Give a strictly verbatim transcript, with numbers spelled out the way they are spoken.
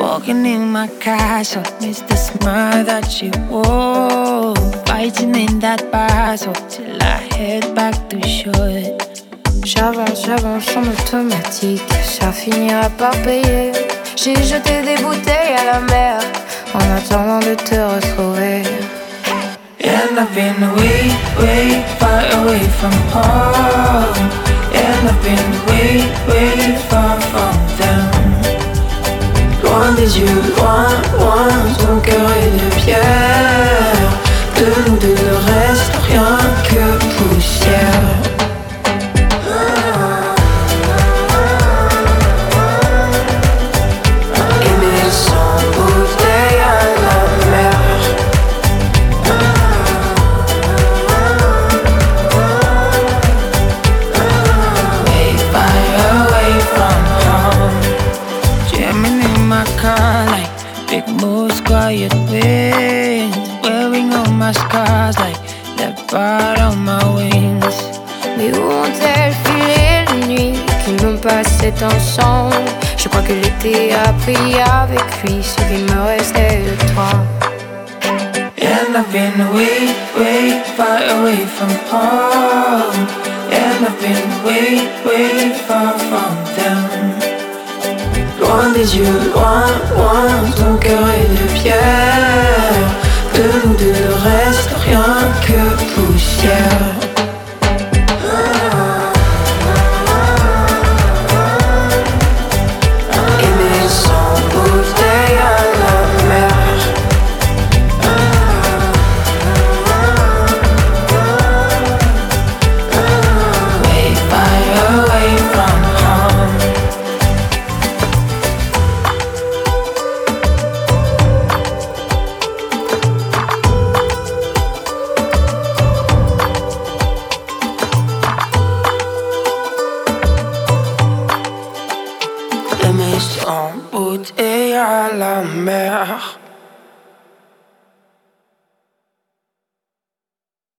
Walking in my castle, miss the smile that she wore. Fighting in that battle till I head back to shore. J'avance, j'avance en automatique, ça finira par payer. J'ai jeté des bouteilles à la mer en attendant de te retrouver. And I've been way, way far away from home. And I've been way, way far from them. Loin des yeux, loin, loin, ton cœur est de pierre. De nous deux ne reste rien que poussière. Aimer sans bouteille à la mer. Way far away from home. Jamming in my car like big moves, quiet winds. Wearing all my scars like left part on my wings. Mais où ont-elles filé les nuits qu'ils m'ont passé ensemble? Je crois que l'été a pris avec lui ce qu'il me restait de toi. And I've been way, way far away from home. And I've been way, way far from them. Loin des yeux, loin, loin, ton cœur est de pierre. De nous deux ne reste rien que poussière. Aimer sans bouteille à la mer. Way far away from home. Aimer sans bouteille à la mer.